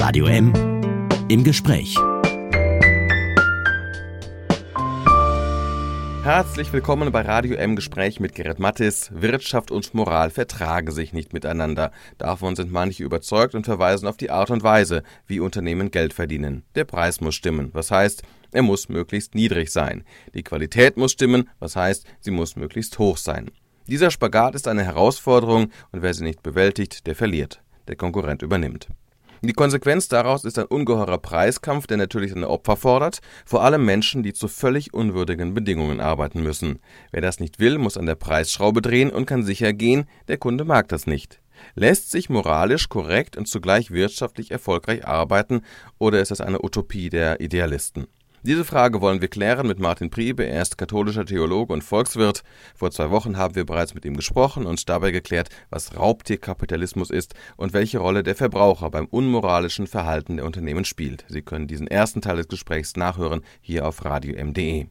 Radio M im Gespräch. Herzlich willkommen bei Radio M Gespräch mit Gerrit Mattis. Wirtschaft und Moral vertragen sich nicht miteinander. Davon sind manche überzeugt und verweisen auf die Art und Weise, wie Unternehmen Geld verdienen. Der Preis muss stimmen, was heißt, er muss möglichst niedrig sein. Die Qualität muss stimmen, was heißt, sie muss möglichst hoch sein. Dieser Spagat ist eine Herausforderung und wer sie nicht bewältigt, der verliert. Der Konkurrent übernimmt. Die Konsequenz daraus ist ein ungeheurer Preiskampf, der natürlich seine Opfer fordert, vor allem Menschen, die zu völlig unwürdigen Bedingungen arbeiten müssen. Wer das nicht will, muss an der Preisschraube drehen und kann sicher gehen, der Kunde mag das nicht. Lässt sich moralisch korrekt und zugleich wirtschaftlich erfolgreich arbeiten oder ist das eine Utopie der Idealisten? Diese Frage wollen wir klären mit Martin Priebe. Er ist katholischer Theologe und Volkswirt. Vor 2 Wochen haben wir bereits mit ihm gesprochen und dabei geklärt, was Raubtierkapitalismus ist und welche Rolle der Verbraucher beim unmoralischen Verhalten der Unternehmen spielt. Sie können diesen ersten Teil des Gesprächs nachhören, hier auf radiom.de.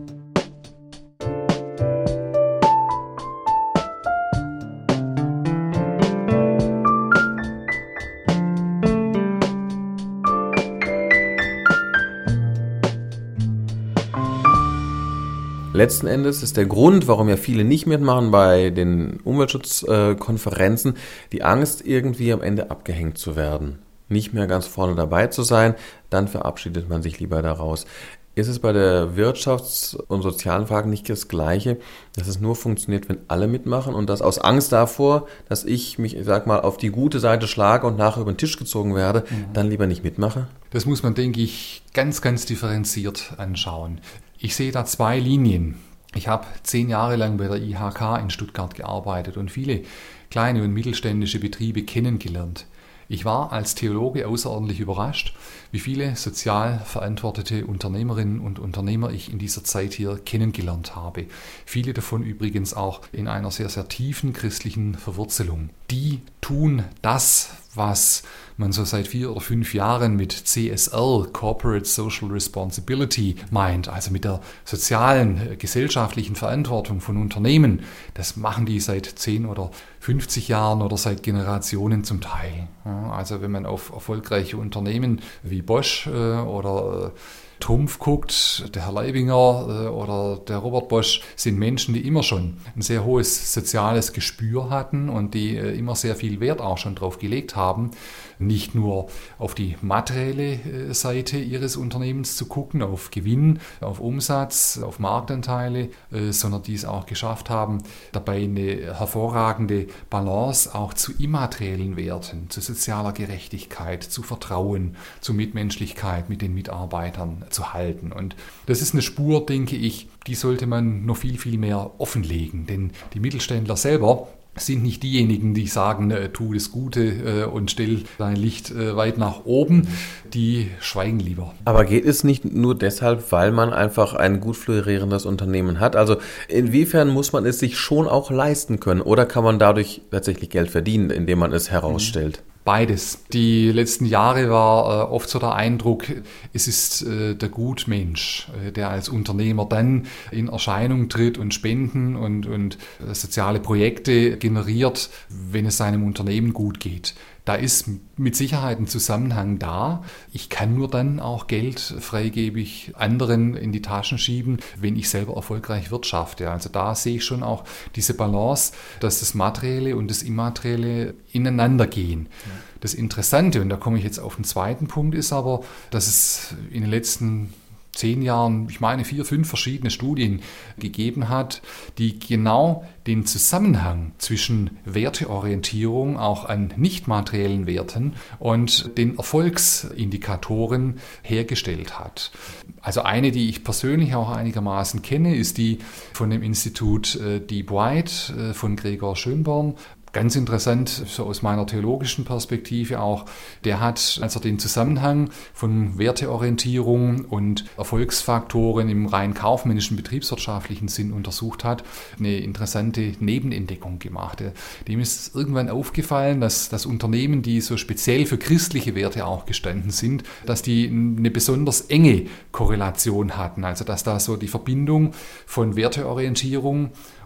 Letzten Endes ist der Grund, warum ja viele nicht mitmachen bei den Umweltschutzkonferenzen, die Angst, irgendwie am Ende abgehängt zu werden. Nicht mehr ganz vorne dabei zu sein, dann verabschiedet man sich lieber daraus. Ist es bei der Wirtschafts- und sozialen Frage nicht das Gleiche, dass es nur funktioniert, wenn alle mitmachen und das aus Angst davor, dass ich mich, auf die gute Seite schlage und nachher über den Tisch gezogen werde, dann lieber nicht mitmache? Das muss man, denke ich, ganz, ganz differenziert anschauen. Ich sehe da 2 Linien. Ich habe 10 Jahre lang bei der IHK in Stuttgart gearbeitet und viele kleine und mittelständische Betriebe kennengelernt. Ich war als Theologe außerordentlich überrascht, wie viele sozial verantwortete Unternehmerinnen und Unternehmer ich in dieser Zeit hier kennengelernt habe. Viele davon übrigens auch in einer sehr, sehr tiefen christlichen Verwurzelung. Die tun das, was man so seit 4 oder 5 Jahren mit CSR, Corporate Social Responsibility, meint, also mit der sozialen, gesellschaftlichen Verantwortung von Unternehmen. Das machen die seit 10 oder 50 Jahren oder seit Generationen zum Teil. Also wenn man auf erfolgreiche Unternehmen wie Bosch oder Trumpf guckt, der Herr Leibinger oder der Robert Bosch sind Menschen, die immer schon ein sehr hohes soziales Gespür hatten und die immer sehr viel Wert auch schon drauf gelegt haben, nicht nur auf die materielle Seite ihres Unternehmens zu gucken, auf Gewinn, auf Umsatz, auf Marktanteile, sondern die es auch geschafft haben, dabei eine hervorragende Balance auch zu immateriellen Werten, zu sozialer Gerechtigkeit, zu Vertrauen, zu Mitmenschlichkeit mit den Mitarbeitern zu halten. Und das ist eine Spur, denke ich, die sollte man noch viel, viel mehr offenlegen. Denn die Mittelständler selber sind nicht diejenigen, die sagen, tu das Gute und stell dein Licht weit nach oben. Die schweigen lieber. Aber geht es nicht nur deshalb, weil man einfach ein gut florierendes Unternehmen hat? Also inwiefern muss man es sich schon auch leisten können? Oder kann man dadurch tatsächlich Geld verdienen, indem man es herausstellt? Beides. Die letzten Jahre war oft so der Eindruck, es ist der Gutmensch, der als Unternehmer dann in Erscheinung tritt und Spenden und soziale Projekte generiert, wenn es seinem Unternehmen gut geht. Da ist mit Sicherheit ein Zusammenhang da. Ich kann nur dann auch Geld freigebig anderen in die Taschen schieben, wenn ich selber erfolgreich wirtschafte. Also da sehe ich schon auch diese Balance, dass das Materielle und das Immaterielle ineinander gehen. Ja. Das Interessante, und da komme ich jetzt auf den zweiten Punkt, ist aber, dass es in den letzten 10 Jahren, 4, 5 verschiedene Studien gegeben hat, die genau den Zusammenhang zwischen Werteorientierung auch an nicht materiellen Werten und den Erfolgsindikatoren hergestellt hat. Also eine, die ich persönlich auch einigermaßen kenne, ist die von dem Institut Deep White von Gregor Schönborn. Ganz interessant, so aus meiner theologischen Perspektive auch, der hat, als er den Zusammenhang von Werteorientierung und Erfolgsfaktoren im rein kaufmännischen, betriebswirtschaftlichen Sinn untersucht hat, eine interessante Nebenentdeckung gemacht. Dem ist irgendwann aufgefallen, dass Unternehmen, die so speziell für christliche Werte auch gestanden sind, dass die eine besonders enge Korrelation hatten. Also dass da so die Verbindung von Werteorientierung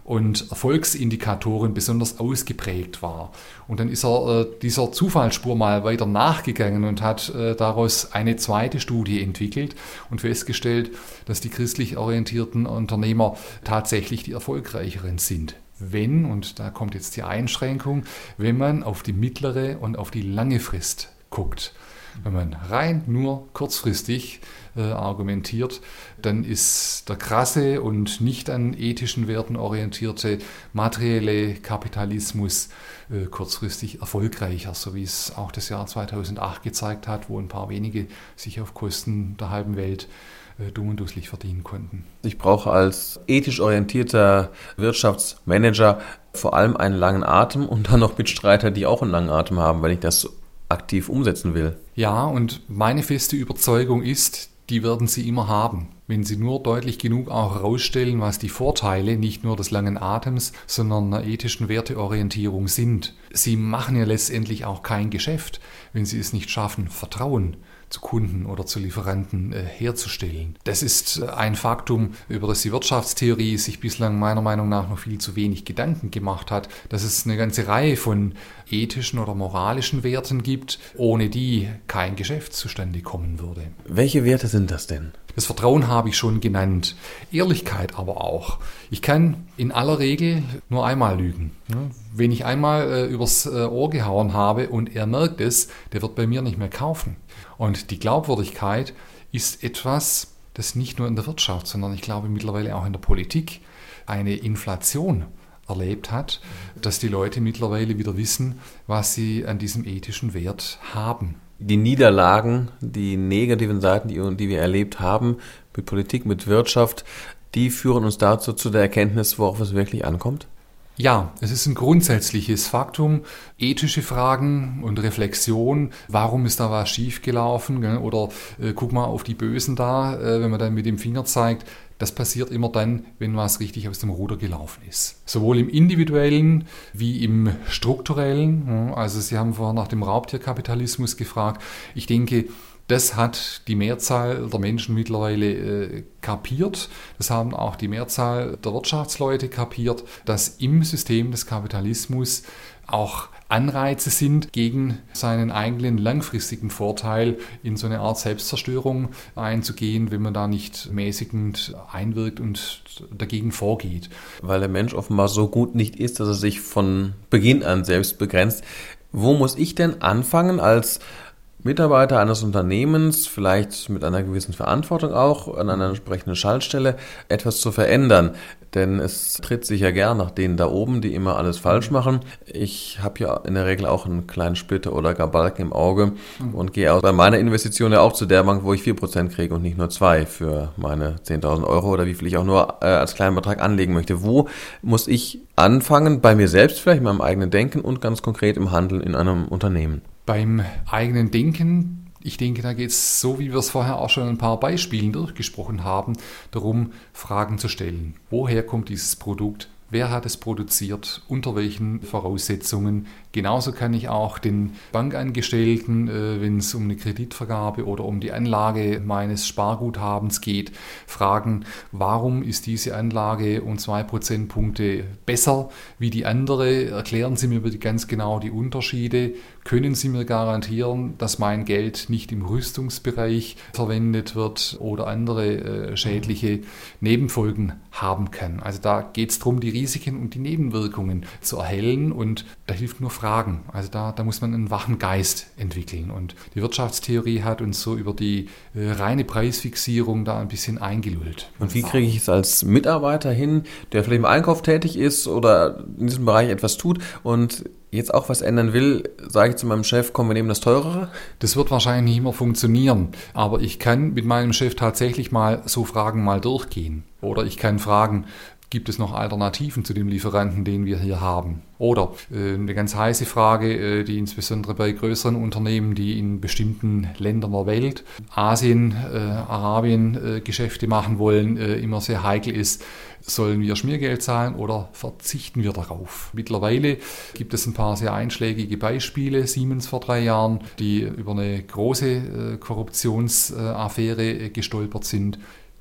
und Erfolgsindikatoren besonders ausgeprägt war. Und dann ist er dieser Zufallsspur mal weiter nachgegangen und hat daraus eine zweite Studie entwickelt und festgestellt, dass die christlich orientierten Unternehmer tatsächlich die erfolgreicheren sind. Wenn, und da kommt jetzt die Einschränkung, wenn man auf die mittlere und auf die lange Frist guckt. Wenn man rein nur kurzfristig argumentiert, dann ist der krasse und nicht an ethischen Werten orientierte materielle Kapitalismus kurzfristig erfolgreicher, so wie es auch das Jahr 2008 gezeigt hat, wo ein paar wenige sich auf Kosten der halben Welt dumm und dusselig verdienen konnten. Ich brauche als ethisch orientierter Wirtschaftsmanager vor allem einen langen Atem und dann noch Mitstreiter, die auch einen langen Atem haben, wenn ich das aktiv umsetzen will. Ja, und meine feste Überzeugung ist, die werden sie immer haben, wenn sie nur deutlich genug auch herausstellen, was die Vorteile nicht nur des langen Atems, sondern einer ethischen Werteorientierung sind. Sie machen ja letztendlich auch kein Geschäft, wenn sie es nicht schaffen, Vertrauen zu Kunden oder zu Lieferanten herzustellen. Das ist ein Faktum, über das die Wirtschaftstheorie sich bislang meiner Meinung nach noch viel zu wenig Gedanken gemacht hat, dass es eine ganze Reihe von ethischen oder moralischen Werten gibt, ohne die kein Geschäft zustande kommen würde. Welche Werte sind das denn? Das Vertrauen habe ich schon genannt, Ehrlichkeit aber auch. Ich kann in aller Regel nur einmal lügen. Wenn ich einmal übers Ohr gehauen habe und er merkt es, der wird bei mir nicht mehr kaufen. Und die Glaubwürdigkeit ist etwas, das nicht nur in der Wirtschaft, sondern ich glaube mittlerweile auch in der Politik eine Inflation erlebt hat, dass die Leute mittlerweile wieder wissen, was sie an diesem ethischen Wert haben. Die Niederlagen, die negativen Seiten, die wir erlebt haben, mit Politik, mit Wirtschaft, die führen uns dazu zu der Erkenntnis, worauf es wirklich ankommt? Ja, es ist ein grundsätzliches Faktum. Ethische Fragen und Reflexion, warum ist da was schiefgelaufen? Oder guck mal auf die Bösen da, wenn man dann mit dem Finger zeigt. Das passiert immer dann, wenn was richtig aus dem Ruder gelaufen ist. Sowohl im individuellen wie im strukturellen. Also Sie haben vorher nach dem Raubtierkapitalismus gefragt. Ich denke, das hat die Mehrzahl der Menschen mittlerweile kapiert. Das haben auch die Mehrzahl der Wirtschaftsleute kapiert, dass im System des Kapitalismus auch Anreize sind, gegen seinen eigenen langfristigen Vorteil in so eine Art Selbstzerstörung einzugehen, wenn man da nicht mäßigend einwirkt und dagegen vorgeht. Weil der Mensch offenbar so gut nicht ist, dass er sich von Beginn an selbst begrenzt. Wo muss ich denn anfangen als Mitarbeiter eines Unternehmens, vielleicht mit einer gewissen Verantwortung auch, an einer entsprechenden Schaltstelle, etwas zu verändern? Denn es tritt sich ja gern nach denen da oben, die immer alles falsch machen. Ich habe ja in der Regel auch einen kleinen Splitter oder gar Balken im Auge und gehe auch bei meiner Investition ja auch zu der Bank, wo ich 4% kriege und nicht nur 2 für meine 10.000 Euro oder wie viel ich auch nur als kleinen Betrag anlegen möchte. Wo muss ich anfangen? Bei mir selbst vielleicht, in meinem eigenen Denken und ganz konkret im Handeln in einem Unternehmen. Beim eigenen Denken, ich denke, da geht es, so wie wir es vorher auch schon in ein paar Beispielen durchgesprochen haben, darum, Fragen zu stellen. Woher kommt dieses Produkt? Wer hat es produziert? Unter welchen Voraussetzungen? Genauso kann ich auch den Bankangestellten, wenn es um eine Kreditvergabe oder um die Anlage meines Sparguthabens geht, fragen, warum ist diese Anlage um 2 Prozentpunkte besser wie die andere? Erklären Sie mir bitte ganz genau die Unterschiede. Können Sie mir garantieren, dass mein Geld nicht im Rüstungsbereich verwendet wird oder andere schädliche Nebenfolgen haben kann? Also da geht es darum, die Risiken und die Nebenwirkungen zu erhellen und da hilft nur Fragen. Also da muss man einen wachen Geist entwickeln und die Wirtschaftstheorie hat uns so über die reine Preisfixierung da ein bisschen eingelullt. Und wie kriege ich es als Mitarbeiter hin, der vielleicht im Einkauf tätig ist oder in diesem Bereich etwas tut und jetzt auch was ändern will, sage ich zu meinem Chef, komm, wir nehmen das Teurere? Das wird wahrscheinlich nicht immer funktionieren, aber ich kann mit meinem Chef tatsächlich mal so Fragen mal durchgehen. Oder ich kann fragen, gibt es noch Alternativen zu dem Lieferanten, den wir hier haben? Oder eine ganz heiße Frage, die insbesondere bei größeren Unternehmen, die in bestimmten Ländern der Welt, Asien, Arabien Geschäfte machen wollen, immer sehr heikel ist. Sollen wir Schmiergeld zahlen oder verzichten wir darauf? Mittlerweile gibt es ein paar sehr einschlägige Beispiele. Siemens vor 3 Jahren, die über eine große Korruptionsaffäre gestolpert sind.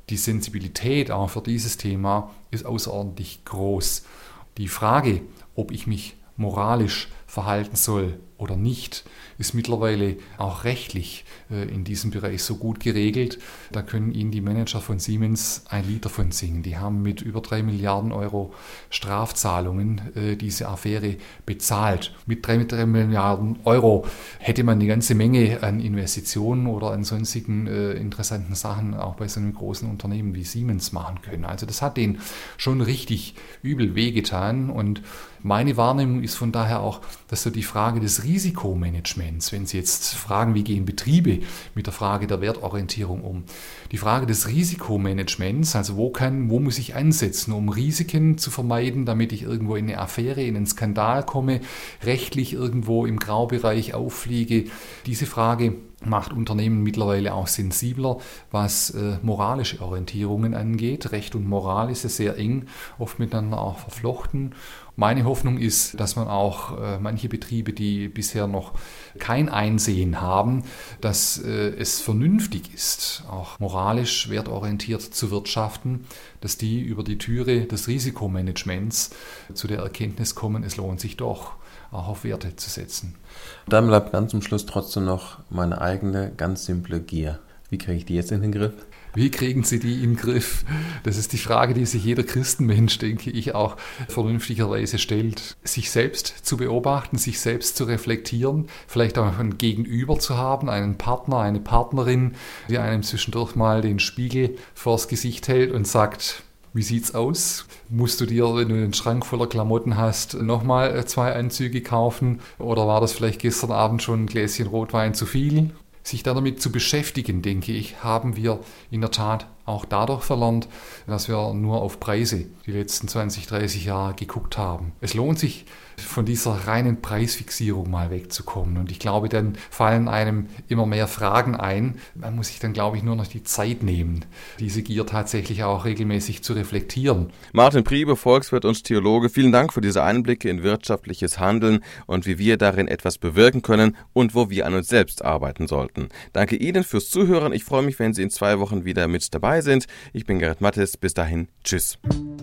Die Sensibilität auch für dieses Thema ist außerordentlich groß. Die Frage, ob ich mich moralisch verhalten soll oder nicht, ist mittlerweile auch rechtlich in diesem Bereich so gut geregelt. Da können Ihnen die Manager von Siemens ein Lied davon singen. Die haben mit über 3 Milliarden Euro Strafzahlungen diese Affäre bezahlt. Mit 3 Milliarden Euro hätte man eine ganze Menge an Investitionen oder an sonstigen interessanten Sachen auch bei so einem großen Unternehmen wie Siemens machen können. Also das hat denen schon richtig übel wehgetan, und meine Wahrnehmung ist von daher auch, dass so die Frage des Risikomanagements, wenn Sie jetzt fragen, wie gehen Betriebe mit der Frage der Wertorientierung um, die Frage des Risikomanagements, also wo muss ich ansetzen, um Risiken zu vermeiden, damit ich irgendwo in eine Affäre, in einen Skandal komme, rechtlich irgendwo im Graubereich auffliege, diese Frage macht Unternehmen mittlerweile auch sensibler, was moralische Orientierungen angeht. Recht und Moral ist ja sehr eng, oft miteinander auch verflochten. Meine Hoffnung ist, dass man auch manche Betriebe, die bisher noch kein Einsehen haben, dass es vernünftig ist, auch moralisch wertorientiert zu wirtschaften, dass die über die Türe des Risikomanagements zu der Erkenntnis kommen, es lohnt sich doch, auch auf Werte zu setzen. Dann bleibt ganz zum Schluss trotzdem noch meine eigene, ganz simple Gier. Wie kriege ich die jetzt in den Griff? Wie kriegen Sie die in den Griff? Das ist die Frage, die sich jeder Christenmensch, denke ich, auch vernünftigerweise stellt. Sich selbst zu beobachten, sich selbst zu reflektieren, vielleicht auch ein Gegenüber zu haben, einen Partner, eine Partnerin, die einem zwischendurch mal den Spiegel vors Gesicht hält und sagt: Wie sieht's aus? Musst du dir, wenn du einen Schrank voller Klamotten hast, nochmal 2 Anzüge kaufen? Oder war das vielleicht gestern Abend schon ein Gläschen Rotwein zu viel? Sich damit zu beschäftigen, denke ich, haben wir in der Tat auch dadurch verlernt, dass wir nur auf Preise die letzten 20, 30 Jahre geguckt haben. Es lohnt sich, von dieser reinen Preisfixierung mal wegzukommen. Und ich glaube, dann fallen einem immer mehr Fragen ein. Man muss sich dann, glaube ich, nur noch die Zeit nehmen, diese Gier tatsächlich auch regelmäßig zu reflektieren. Martin Priebe, Volkswirt und Theologe, vielen Dank für diese Einblicke in wirtschaftliches Handeln und wie wir darin etwas bewirken können und wo wir an uns selbst arbeiten sollten. Danke Ihnen fürs Zuhören. Ich freue mich, wenn Sie in 2 Wochen wieder mit dabei sind. Ich bin Gerrit Mattes. Bis dahin. Tschüss.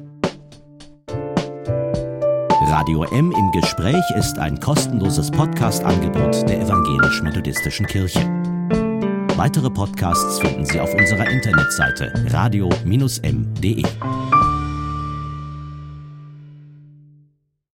Radio M im Gespräch ist ein kostenloses Podcast-Angebot der Evangelisch-Methodistischen Kirche. Weitere Podcasts finden Sie auf unserer Internetseite radio-m.de.